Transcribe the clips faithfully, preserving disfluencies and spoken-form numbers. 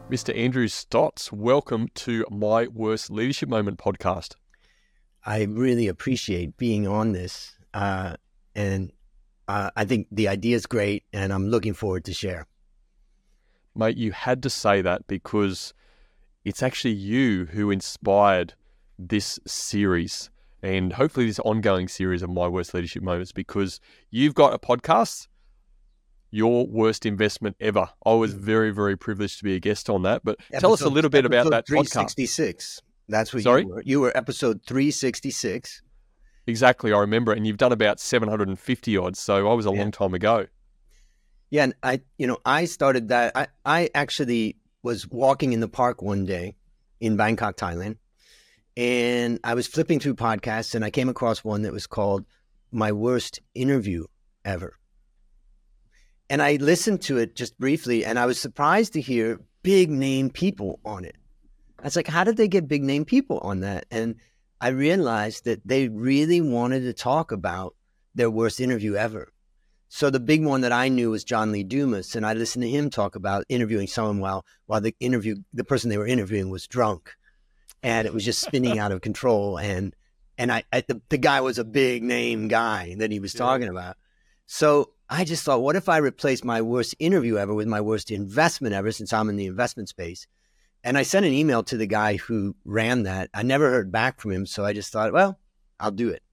Mister Andrew Stotz, welcome to My Worst Leadership Moment podcast. I really appreciate being on this, uh, and uh, I think the idea is great, and I'm looking forward to share. Mate, you had to say that because it's actually you who inspired this series and hopefully this ongoing series of My Worst Leadership Moments, because you've got a podcast, Your Worst Investment Ever. I was very, very privileged to be a guest on that, but Episode, tell us a little bit about that three podcast. sixty-six. That's what Sorry? you were. You were episode three sixty-six. Exactly, I remember it, and you've done about seven hundred fifty odds, so I was a Yeah. long time ago. Yeah, and I, you know, I started that. I, I actually was walking in the park one day in Bangkok, Thailand, and I was flipping through podcasts, and I came across one that was called My Worst Interview Ever. And I listened to it just briefly, and I was surprised to hear big name people on it. I was like, how did they get big name people on that? And I realized that they really wanted to talk about their worst interview ever. So the big one that I knew was John Lee Dumas, and I listened to him talk about interviewing someone while while the interview the person they were interviewing was drunk, and it was just spinning out of control. And and I, I the, the guy was a big name guy that he was Yeah. talking about. So I just thought, what if I replaced my worst interview ever with my worst investment ever, since I'm in the investment space? And I sent an email to the guy who ran that. I never heard back from him, so I just thought, well, I'll do it.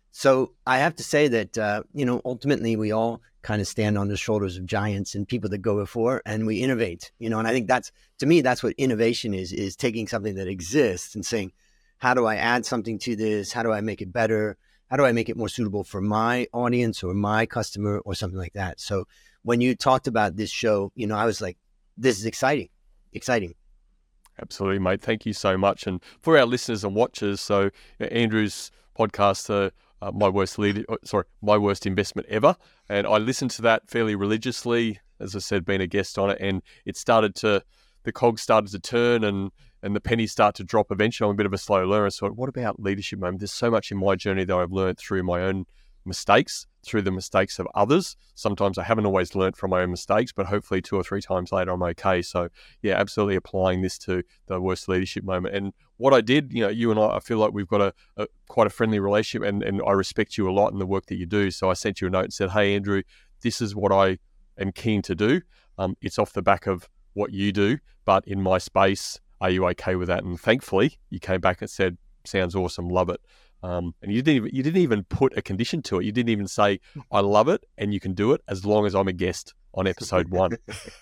So I have to say that, uh, you know, ultimately we all kind of stand on the shoulders of giants and people that go before, and we innovate, you know, and I think that's, to me, that's what innovation is, is taking something that exists and saying, how do I add something to this? How do I make it better? How do I make it more suitable for my audience or my customer or something like that? So when you talked about this show, you know, I was like, this is exciting, exciting. Absolutely, mate. Thank you so much. And for our listeners and watchers, so you know, Andrew's podcast, uh, uh, my worst lead, uh, sorry, my worst investment ever, and I listened to that fairly religiously. As I said, being a guest on it, and it started to, the cogs started to turn, and and the pennies start to drop. Eventually, I'm a bit of a slow learner. So, what about leadership moment? There's so much in my journey that I've learned through my own mistakes, through the mistakes of others. Sometimes I haven't always learned from my own mistakes, but hopefully two or three times later, I'm okay. So yeah, absolutely applying this to the worst leadership moment. And what I did, you know, you and I, I feel like we've got a, a quite a friendly relationship, and, and I respect you a lot in the work that you do. So I sent you a note and said, hey, Andrew, this is what I am keen to do. Um, it's off the back of what you do, but in my space, are you okay with that? And thankfully, you came back and said, sounds awesome, love it. Um, and you didn't even, you didn't even put a condition to it. You didn't even say, I love it and you can do it as long as I'm a guest on episode one.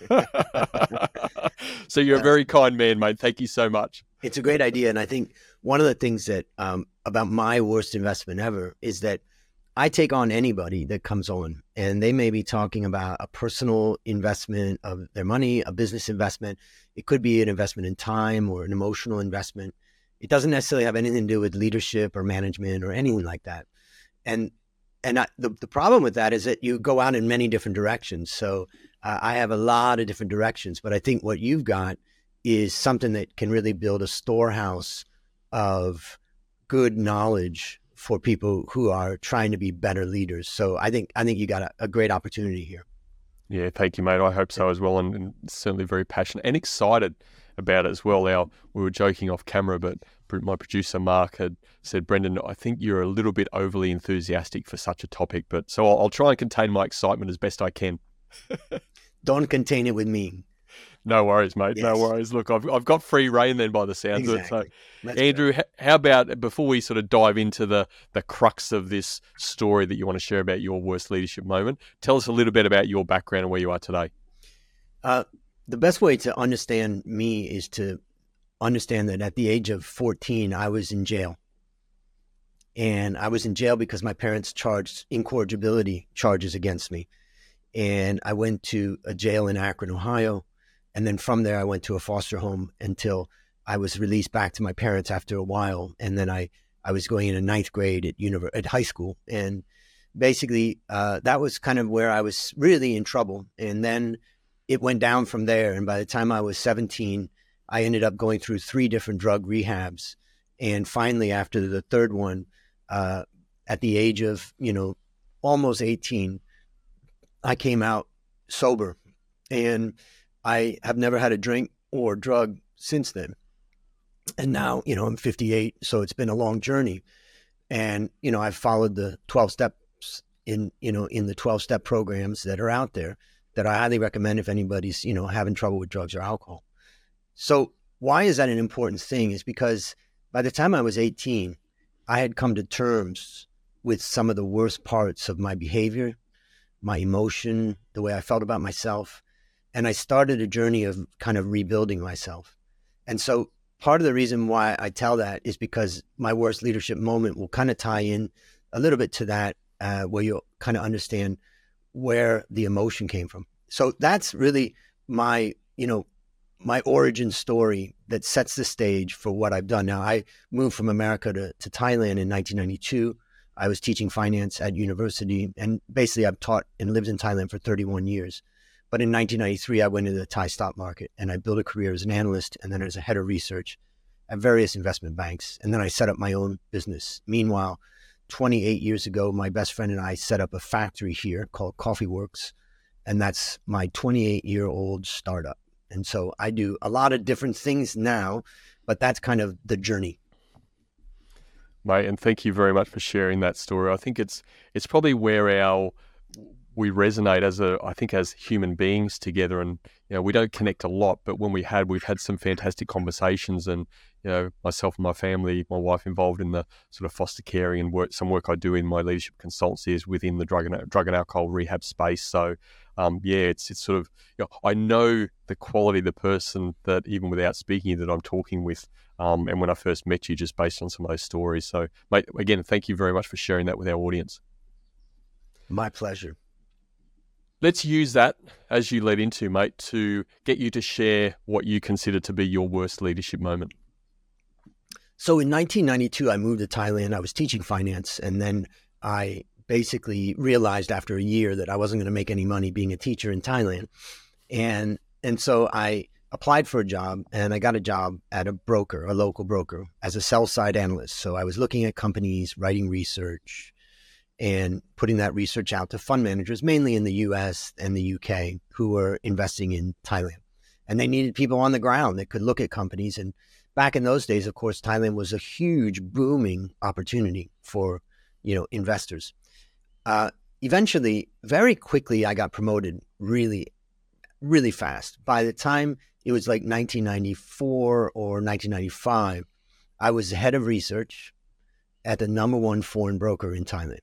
So you're a very kind man, mate. Thank you so much. It's a great idea. And I think one of the things that um, about my worst investment ever is that I take on anybody that comes on, and they may be talking about a personal investment of their money, a business investment. It could be an investment in time or an emotional investment. It doesn't necessarily have anything to do with leadership or management or anything like that. And and I, the, the problem with that is that you go out in many different directions. So uh, I have a lot of different directions, but I think what you've got is something that can really build a storehouse of good knowledge for people who are trying to be better leaders. So I think I think you got a, a great opportunity here. Yeah, thank you, mate. I hope so as well, and, and certainly very passionate and excited about it as well. Now, we were joking off camera, but my producer Mark had said, Brendan, I think you're a little bit overly enthusiastic for such a topic, but so I'll, I'll try and contain my excitement as best I can. Don't contain it with me. No worries, mate. Yes. No worries. Look, I've I've got free reign then by the sounds Exactly. of it. So, Let's Andrew, go. h- how about before we sort of dive into the the crux of this story that you want to share about your worst leadership moment, tell us a little bit about your background and where you are today. Uh, the best way to understand me is to understand that at the age of fourteen, I was in jail. And I was in jail because my parents charged incorrigibility charges against me. And I went to a jail in Akron, Ohio. And then from there, I went to a foster home until I was released back to my parents after a while. And then I, I was going into ninth grade at univer- at high school. And basically, uh, that was kind of where I was really in trouble. And then it went down from there. And by the time I was seventeen, I ended up going through three different drug rehabs. And finally, after the third one, uh, at the age of, you know, almost eighteen, I came out sober. And I have never had a drink or drug since then. And now, you know, I'm fifty-eight, so it's been a long journey. And, you know, I've followed the twelve steps in, you know, in the twelve step programs that are out there that I highly recommend if anybody's, you know, having trouble with drugs or alcohol. So why is that an important thing? Is because by the time I was eighteen, I had come to terms with some of the worst parts of my behavior, my emotion, the way I felt about myself. And I started a journey of kind of rebuilding myself. And so part of the reason why I tell that is because my worst leadership moment will kind of tie in a little bit to that, uh, where you'll kind of understand where the emotion came from. So that's really my, you know, my origin story that sets the stage for what I've done. Now, I moved from America to, to Thailand in nineteen ninety-two. I was teaching finance at university, and basically I've taught and lived in Thailand for thirty-one years. But in nineteen ninety-three, I went into the Thai stock market and I built a career as an analyst and then as a head of research at various investment banks. And then I set up my own business. Meanwhile, twenty-eight years ago, my best friend and I set up a factory here called Coffee Works. And that's my twenty-eight-year-old startup. And so I do a lot of different things now, but that's kind of the journey. Mate, and thank you very much for sharing that story. I think it's it's probably where our we resonate as a I think as human beings together, and you know we don't connect a lot, but when we had we've had some fantastic conversations, and you know myself and my family, my wife involved in the sort of foster caring and work some work I do in my leadership consultancy is within the drug and drug and alcohol rehab space. So um, yeah, it's it's sort of you know, I know the quality of the person that even without speaking that I'm talking with. Um, and when I first met you, just based on some of those stories. So, mate, again, thank you very much for sharing that with our audience. My pleasure. Let's use that as you led into, mate, to get you to share what you consider to be your worst leadership moment. So in nineteen ninety-two, I moved to Thailand. I was teaching finance. And then I basically realized after a year that I wasn't going to make any money being a teacher in Thailand. And, and so I applied for a job, and I got a job at a broker, a local broker, as a sell-side analyst. So I was looking at companies, writing research, and putting that research out to fund managers, mainly in the U S and the U K, who were investing in Thailand. And they needed people on the ground that could look at companies. And back in those days, of course, Thailand was a huge booming opportunity for, you know, investors. Uh, eventually, very quickly, I got promoted really, really fast. By the time it was like nineteen ninety-four or nineteen ninety-five, I was head of research at the number one foreign broker in Thailand.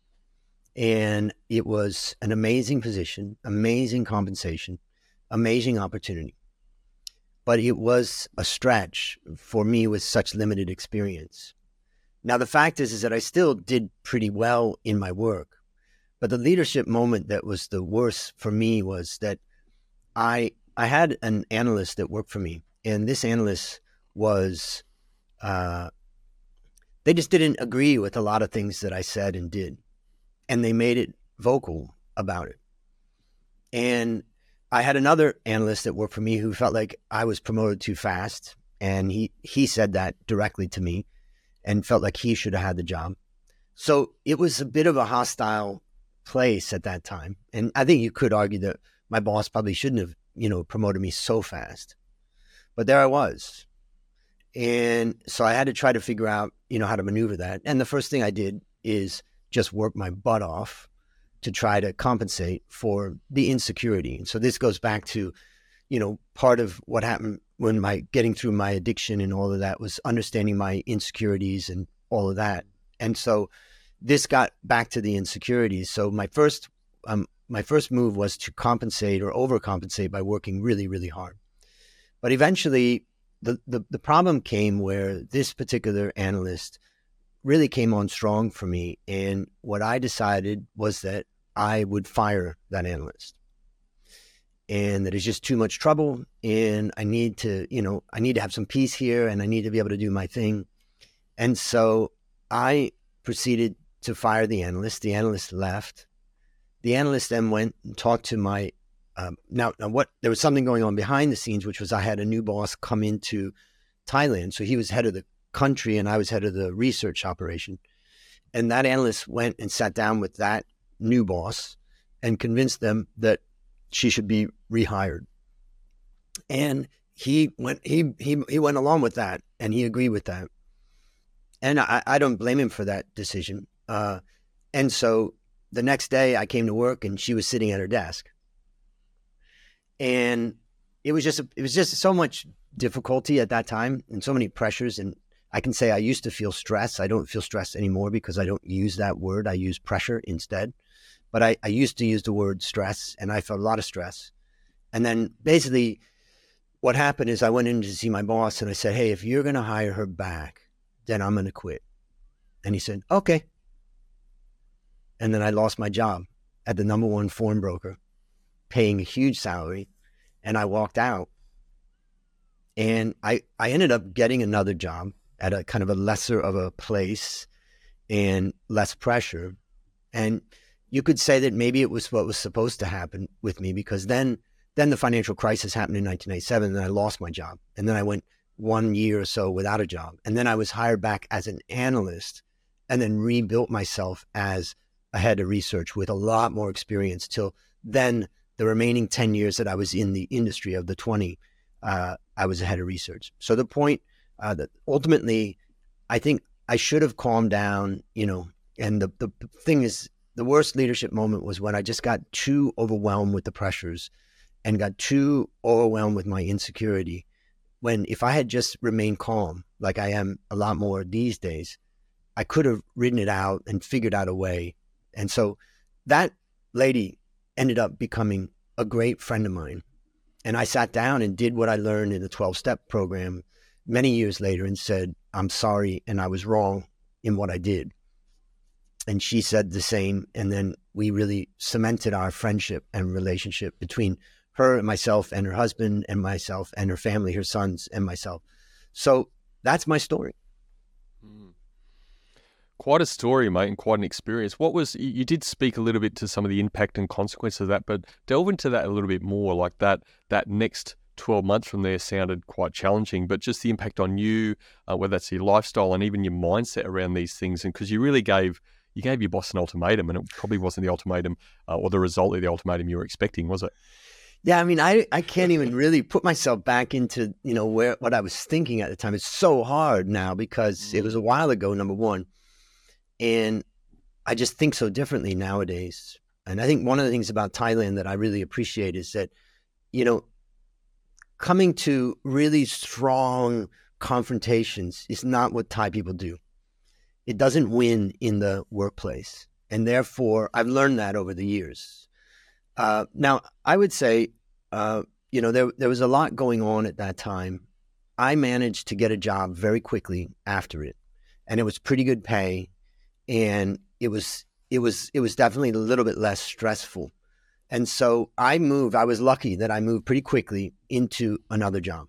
And it was an amazing position, amazing compensation, amazing opportunity. But it was a stretch for me with such limited experience. Now, the fact is, is that I still did pretty well in my work. But the leadership moment that was the worst for me was that I I had an analyst that worked for me, and this analyst was, uh, they just didn't agree with a lot of things that I said and did, and they made it vocal about it. And I had another analyst that worked for me who felt like I was promoted too fast, and he, he said that directly to me and felt like he should have had the job. So it was a bit of a hostile place at that time. And I think you could argue that my boss probably shouldn't have, you know, promoted me so fast. But there I was. And so I had to try to figure out, you know, how to maneuver that. And the first thing I did is just work my butt off to try to compensate for the insecurity. And so this goes back to, you know, part of what happened when my getting through my addiction and all of that was understanding my insecurities and all of that. And so this got back to the insecurities. So my first um, my first move was to compensate or overcompensate by working really, really hard. But eventually, the, the, the problem came where this particular analyst really came on strong for me. And what I decided was that I would fire that analyst. And that it's just too much trouble. And I need to, you know, I need to have some peace here, and I need to be able to do my thing. And so I proceeded to fire the analyst. The analyst left. The analyst then went and talked to my, um, now, now what, there was something going on behind the scenes, which was I had a new boss come into Thailand. So he was head of the country and I was head of the research operation. And that analyst went and sat down with that new boss and convinced them that she should be rehired. And he went he he he went along with that, and he agreed with that. And I, I don't blame him for that decision. Uh, and so the next day I came to work and she was sitting at her desk. And it was just it was just so much difficulty at that time and so many pressures. And I can say I used to feel stress. I don't feel stress anymore because I don't use that word. I use pressure instead. But I, I used to use the word stress, and I felt a lot of stress. And then basically what happened is I went in to see my boss and I said, hey, if you're going to hire her back, then I'm going to quit. And he said, okay. And then I lost my job at the number one foreign broker, paying a huge salary. And I walked out. And I, I ended up getting another job at a kind of a lesser of a place and less pressure. And you could say that maybe it was what was supposed to happen with me, because then then the financial crisis happened in nineteen ninety-seven, and I lost my job. And then I went one year or so without a job. And then I was hired back as an analyst and then rebuilt myself as a head of research with a lot more experience till then. The remaining ten years that I was in the industry, of the twenty, uh, I was a head of research. So the point uh, that ultimately, I think I should have calmed down, you know, and the, the thing is, the worst leadership moment was when I just got too overwhelmed with the pressures and got too overwhelmed with my insecurity. When if I had just remained calm, like I am a lot more these days, I could have ridden it out and figured out a way. And so that lady ended up becoming a great friend of mine. And I sat down and did what I learned in the twelve-step program many years later and said, I'm sorry, and I was wrong in what I did. And she said the same. And then we really cemented our friendship and relationship between her and myself and her husband and myself and her family, her sons and myself. So that's my story. Mm. Quite a story, mate, and quite an experience. What was, you, you did speak a little bit to some of the impact and consequences of that, but delve into that a little bit more. Like that, that next twelve months from there sounded quite challenging, but just the impact on you, uh, whether that's your lifestyle and even your mindset around these things. And because you really gave, you gave your boss an ultimatum, and it probably wasn't the ultimatum uh, or the result of the ultimatum you were expecting, was it? Yeah, I mean, I, I can't even really put myself back into, you know, where what I was thinking at the time. It's so hard now because it was a while ago, number one. And I just think so differently nowadays. And I think one of the things about Thailand that I really appreciate is that, you know, coming to really strong confrontations is not what Thai people do. It doesn't win in the workplace. And therefore, I've learned that over the years. Uh, now, I would say, uh, you know, there there was a lot going on at that time. I managed to get a job very quickly after it, and it was pretty good pay, and it was it was it was definitely a little bit less stressful. And so I moved. I was lucky that I moved pretty quickly into another job.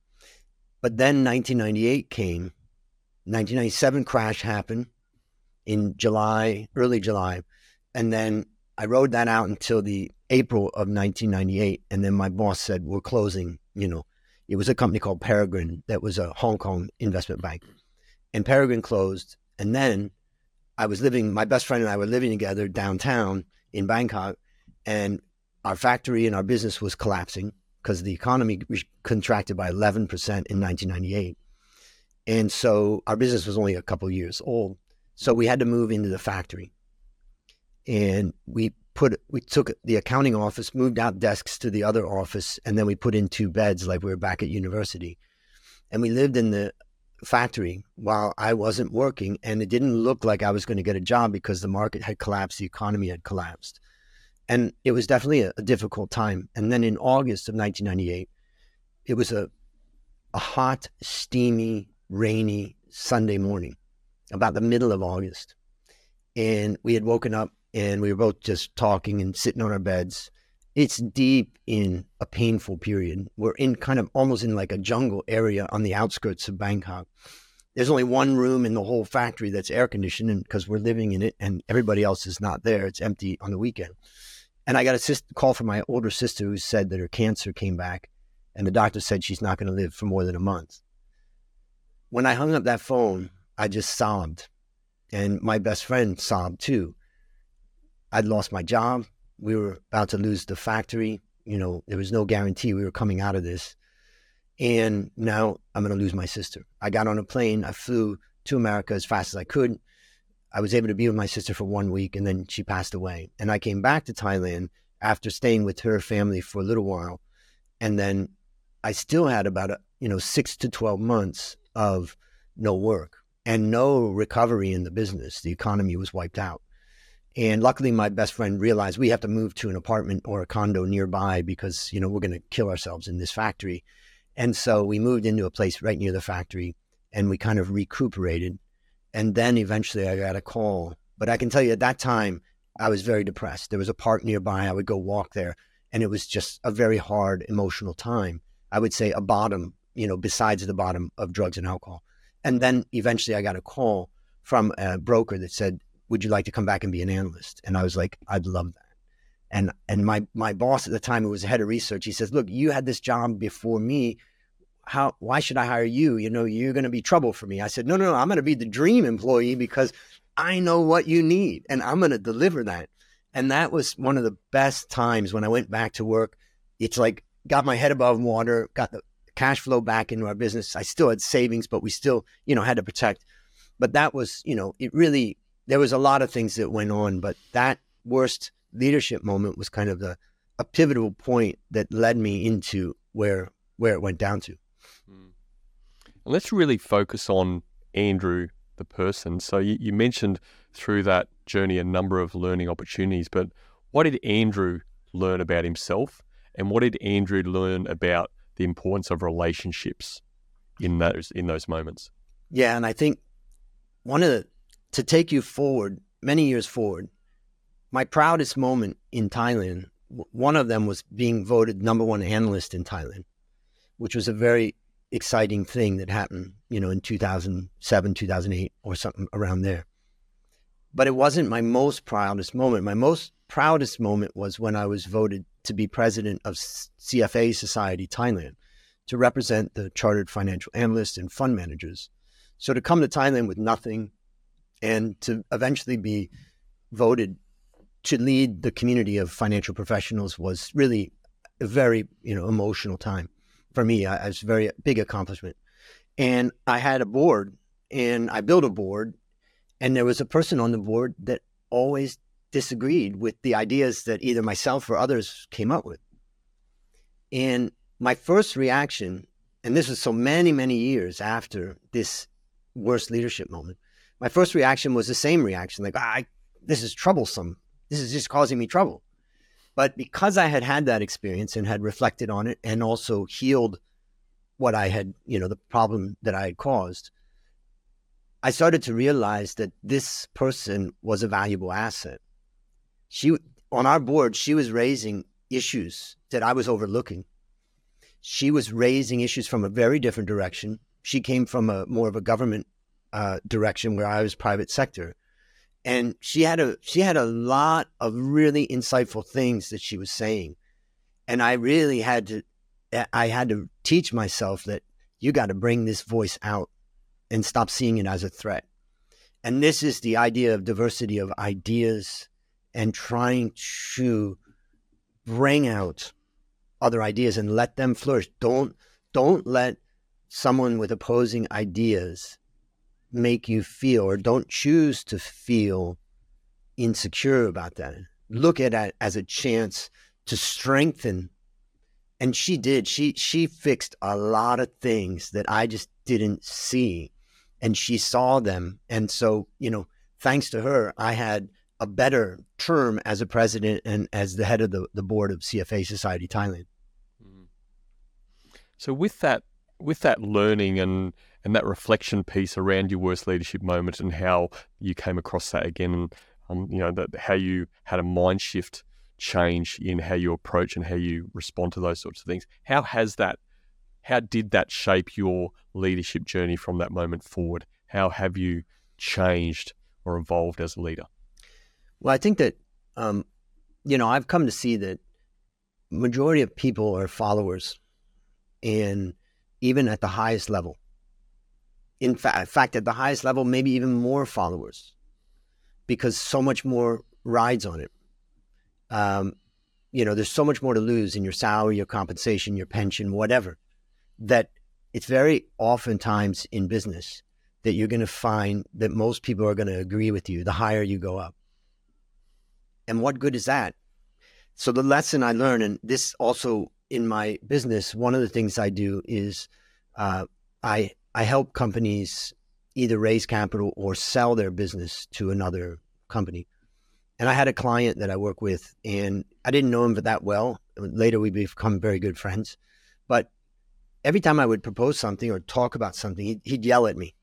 But then nineteen ninety-eight came. nineteen ninety-seven crash happened in July, early July, and then I rode that out until the April of nineteen ninety-eight. And then my boss said, we're closing. You know, it was a company called Peregrine that was a Hong Kong investment bank. And Peregrine closed. And then I was living, my best friend and I were living together downtown in Bangkok. And our factory and our business was collapsing because the economy contracted by eleven percent in nineteen ninety-eight. And so our business was only a couple of years old. So we had to move into the factory. And we put, we took the accounting office, moved out desks to the other office, and then we put in two beds like we were back at university. And we lived in the factory while I wasn't working, and it didn't look like I was going to get a job because the market had collapsed, the economy had collapsed. And it was definitely a, a difficult time. And then in August of nineteen ninety-eight, it was a, a hot, steamy, rainy Sunday morning, about the middle of August. And we had woken up and we were both just talking and sitting on our beds. It's deep in a painful period. We're in kind of almost in like a jungle area on the outskirts of Bangkok. There's only one room in the whole factory that's air conditioned, and because we're living in it and everybody else is not there. It's empty on the weekend. And I got a sis- call from my older sister who said that her cancer came back and the doctor said she's not going to live for more than a month. When I hung up that phone, I just sobbed. And my best friend sobbed too. I'd lost my job. We were about to lose the factory. You know, there was no guarantee we were coming out of this. And now I'm going to lose my sister. I got on a plane. I flew to America as fast as I could. I was able to be with my sister for one week, and then she passed away. And I came back to Thailand after staying with her family for a little while. And then I still had about, a, you know, six to twelve months of no work and no recovery in the business. The economy was wiped out. And luckily, my best friend realized we have to move to an apartment or a condo nearby because, you know, we're going to kill ourselves in this factory. And so we moved into a place right near the factory, and we kind of recuperated. And then eventually I got a call. But I can tell you at that time, I was very depressed. There was a park nearby. I would go walk there, and it was just a very hard emotional time. I would say a bottom, you know, besides the bottom of drugs and alcohol. And then eventually I got a call from a broker that said, would you like to come back and be an analyst? And I was like, I'd love that. And and my my boss at the time, who was the head of research, he says, look, you had this job before me. How, why should I hire you? You know, you're going to be trouble for me. I said, no, no, no, I'm going to be the dream employee because I know what you need and I'm going to deliver that. And that was one of the best times when I went back to work. It's like got my head above water, got the cash flow back into our business. I still had savings, but we still, you know, had to protect. But that was, you know, it really, there was a lot of things that went on, but that worst leadership moment was kind of the, a pivotal point that led me into where, where it went down to. Let's really focus on Andrew, the person. So you, you mentioned through that journey a number of learning opportunities, but what did Andrew learn about himself, and what did Andrew learn about the importance of relationships in those in those moments? Yeah, and I think one of the, to take you forward, many years forward, my proudest moment in Thailand, one of them was being voted number one analyst in Thailand, which was a very exciting thing that happened, you know, in two thousand seven, two thousand eight or something around there. But it wasn't my most proudest moment. My most proudest moment was when I was voted to be president of C F A Society Thailand, to represent the chartered financial analysts and fund managers. So to come to Thailand with nothing and to eventually be voted to lead the community of financial professionals was really a very, you know, emotional time. For me, it was a very big accomplishment. And I had a board, and I built a board, and there was a person on the board that always disagreed with the ideas that either myself or others came up with. And my first reaction, and this was so many, many years after this worst leadership moment, my first reaction was the same reaction, like, I, this is troublesome. This is just causing me trouble. But because I had had that experience and had reflected on it and also healed what I had, you know, the problem that I had caused, I started to realize that this person was a valuable asset. She, on our board, she was raising issues that I was overlooking. She was raising issues from a very different direction. She came from a more of a government uh, direction where I was private sector. And she had a she had a lot of really insightful things that she was saying. And I really had to I had to teach myself that you got to bring this voice out and stop seeing it as a threat. And this is the idea of diversity of ideas and trying to bring out other ideas and let them flourish. Don't don't let someone with opposing ideas make you feel, or don't choose to feel insecure about that. Look at it as a chance to strengthen. And she did. She she fixed a lot of things that I just didn't see. And she saw them. And so, you know, thanks to her, I had a better term as a president and as the head of the, the board of C F A Society Thailand. So with that, with that learning and and that reflection piece around your worst leadership moment and how you came across that again, and um, you know, that how you had a mind shift change in how you approach and how you respond to those sorts of things. How has that, how did that shape your leadership journey from that moment forward? How have you changed or evolved as a leader? Well, I think that, um, you know, I've come to see that majority of people are followers, and even at the highest level. In fact, in fact, at the highest level, maybe even more followers, because so much more rides on it. Um, you know, there's so much more to lose in your salary, your compensation, your pension, whatever. that it's very oftentimes in business that you're going to find that most people are going to agree with you the higher you go up. And what good is that? So the lesson I learned, and this also in my business, one of the things I do is uh, I I help companies either raise capital or sell their business to another company. And I had a client that I work with, and I didn't know him that well. Later, we become very good friends. But every time I would propose something or talk about something, he'd, he'd yell at me.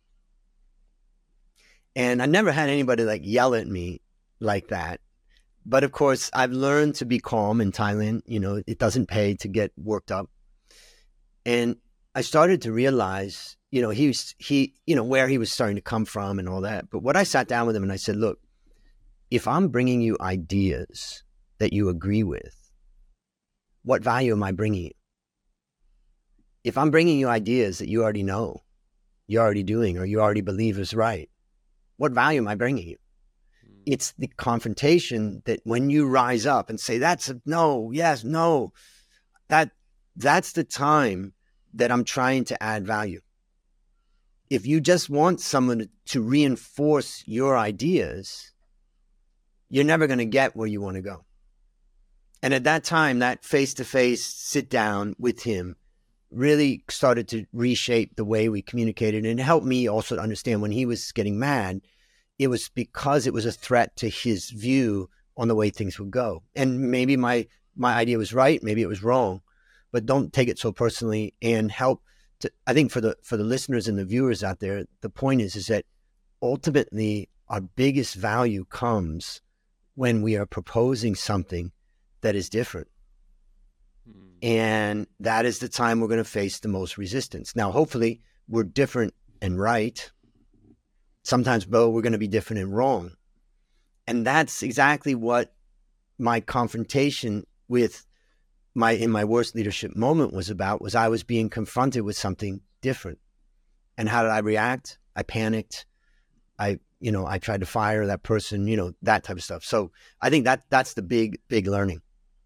And I never had anybody like yell at me like that. But of course, I've learned to be calm in Thailand. You know, it doesn't pay to get worked up. And I started to realize, you know, he was, he, you know, where he was starting to come from and all that. But what I sat down with him and I said, look, if I'm bringing you ideas that you agree with, what value am I bringing you? If I'm bringing you ideas that you already know, you're already doing, or you already believe is right, what value am I bringing you? Mm. It's the confrontation that when you rise up and say, that's a no, yes, no, that that's the time that I'm trying to add value. If you just want someone to, to reinforce your ideas, you're never going to get where you want to go. And at that time, that face-to-face sit down with him really started to reshape the way we communicated, and helped me also to understand when he was getting mad, it was because it was a threat to his view on the way things would go. And maybe my, my idea was right, maybe it was wrong, but don't take it so personally, and help to, I think for the, for the listeners and the viewers out there, the point is, is that ultimately our biggest value comes when we are proposing something that is different. Mm. And that is the time we're going to face the most resistance. Now, hopefully we're different and right. Sometimes, Bo, we're going to be different and wrong. And that's exactly what my confrontation with my, in my worst leadership moment was about, was I was being confronted with something different. And how did I react? I panicked. I, you know, I tried to fire that person, you know, that type of stuff. So I think that that's the big, big learning.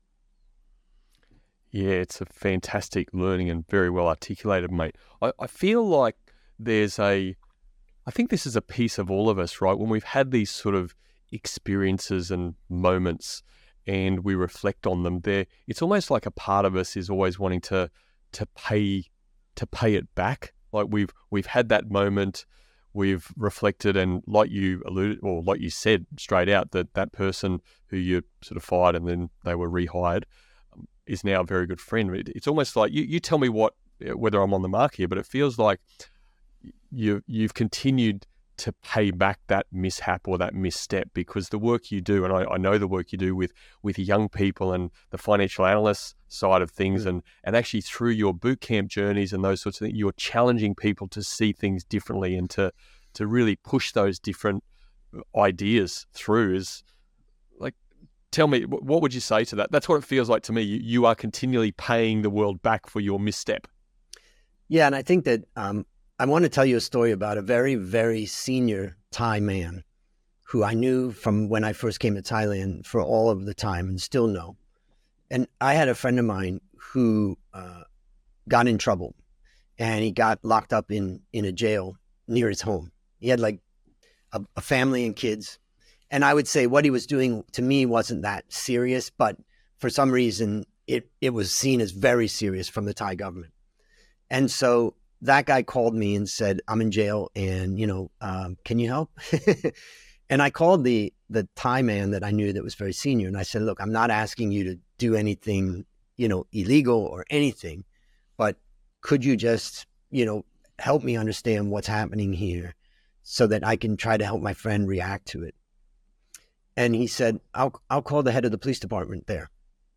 Yeah, it's a fantastic learning and very well articulated, mate. I, I feel like there's a, I think this is a piece of all of us, right? When we've had these sort of experiences and moments and we reflect on them, there, it's almost like a part of us is always wanting to to pay to pay it back. Like we've we've had that moment, we've reflected, and like you alluded, or like you said straight out, that that person who you sort of fired and then they were rehired is now a very good friend. It, it's almost like you, you tell me what whether I'm on the mark here, but it feels like you you've continued to pay back that mishap or that misstep, because the work you do, and I, I know the work you do with with young people and the financial analyst side of things, mm-hmm. and and actually through your boot camp journeys and those sorts of things, you're challenging people to see things differently and to to really push those different ideas through. Is like, tell me, what would you say to that? That's what it feels like to me. You, you are continually paying the world back for your misstep. Yeah, and I think that um, I want to tell you a story about a very, very senior Thai man who I knew from when I first came to Thailand for all of the time and still know. And I had a friend of mine who uh, got in trouble, and he got locked up in, in a jail near his home. He had like a, a family and kids. And I would say what he was doing to me wasn't that serious, but for some reason it, it was seen as very serious from the Thai government. And so that guy called me and said, I'm in jail, and, you know, um, can you help? And I called the the Thai man that I knew that was very senior, and I said, look, I'm not asking you to do anything, you know, illegal or anything, but could you just, you know, help me understand what's happening here so that I can try to help my friend react to it? And he said, I'll I'll call the head of the police department there.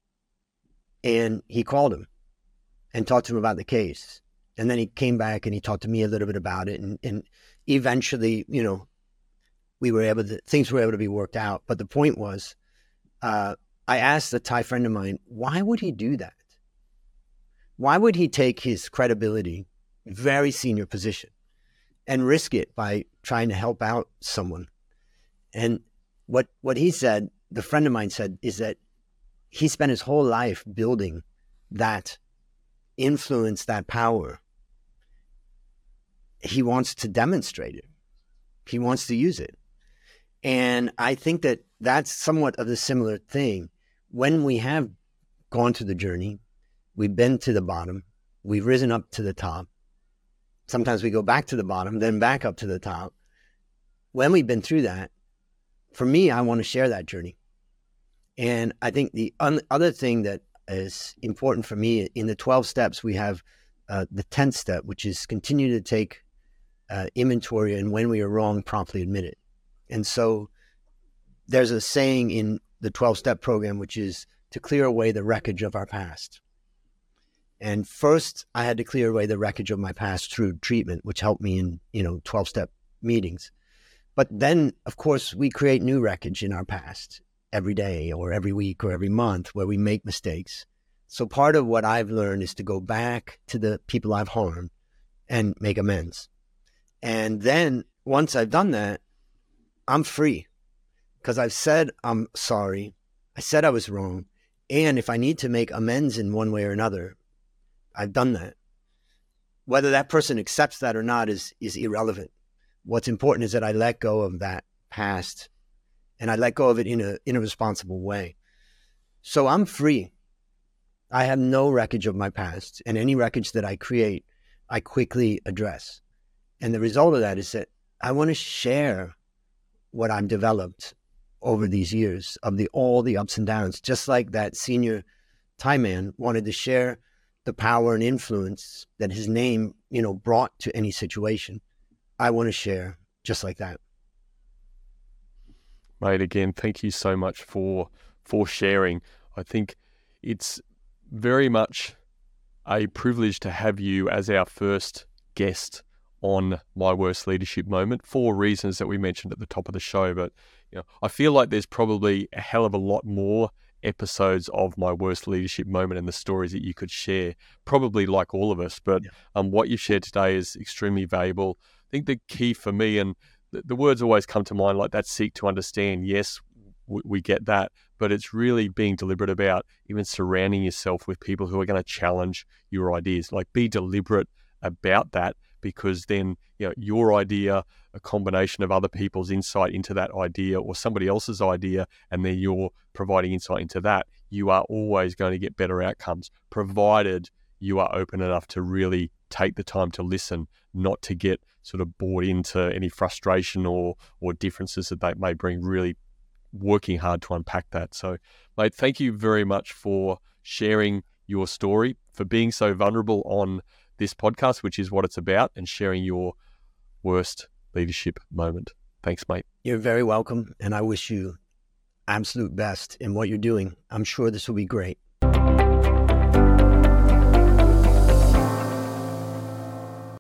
And he called him and talked to him about the case. And then he came back and he talked to me a little bit about it. And, and eventually, you know, we were able to, things were able to be worked out. But the point was, uh, I asked a Thai friend of mine, why would he do that? Why would he take his credibility, very senior position, and risk it by trying to help out someone? And what what he said, the friend of mine said, is that he spent his whole life building that influence, that power, he wants to demonstrate it. He wants to use it. And I think that that's somewhat of a similar thing. When we have gone through the journey, we've been to the bottom, we've risen up to the top. Sometimes we go back to the bottom, then back up to the top. When we've been through that, for me, I want to share that journey. And I think the un- other thing that is important for me, in the twelve steps, we have uh, the tenth step, which is continue to take uh, inventory, and when we are wrong, promptly admit it. And so there's a saying in the twelve-step program, which is to clear away the wreckage of our past. And first, I had to clear away the wreckage of my past through treatment, which helped me in, you know, twelve-step meetings. But then, of course, we create new wreckage in our past every day or every week or every month where we make mistakes. So part of what I've learned is to go back to the people I've harmed and make amends. And then once I've done that, I'm free, because I've said I'm sorry. I said I was wrong. And if I need to make amends in one way or another, I've done that. Whether that person accepts that or not is, is irrelevant. What's important is that I let go of that past, and I let go of it in a, in a responsible way. So I'm free. I have no wreckage of my past, and any wreckage that I create, I quickly address. And the result of that is that I want to share what I've developed over these years of the all the ups and downs, just like that senior Thai man wanted to share the power and influence that his name, you know, brought to any situation. I want to share just like that. Mate, again, thank you so much for for sharing. I think it's very much a privilege to have you as our first guest on My Worst Leadership Moment, for reasons that we mentioned at the top of the show. But you know, I feel like there's probably a hell of a lot more episodes of My Worst Leadership Moment and the stories that you could share, probably like all of us. But yeah. um, what you've shared today is extremely valuable. I think the key for me, and the, the words always come to mind, like that seek to understand. Yes, we, we get that, but it's really being deliberate about even surrounding yourself with people who are going to challenge your ideas. Like, be deliberate about that, because then, you know, your idea, a combination of other people's insight into that idea or somebody else's idea, and then you're providing insight into that, you are always going to get better outcomes, provided you are open enough to really take the time to listen, not to get sort of bought into any frustration or or differences that they may bring, really working hard to unpack that. So, mate, thank you very much for sharing your story, for being so vulnerable on this podcast, which is what it's about, and sharing your worst leadership moment. Thanks, mate. You're very welcome, and I wish you absolute best in what you're doing. I'm sure this will be great.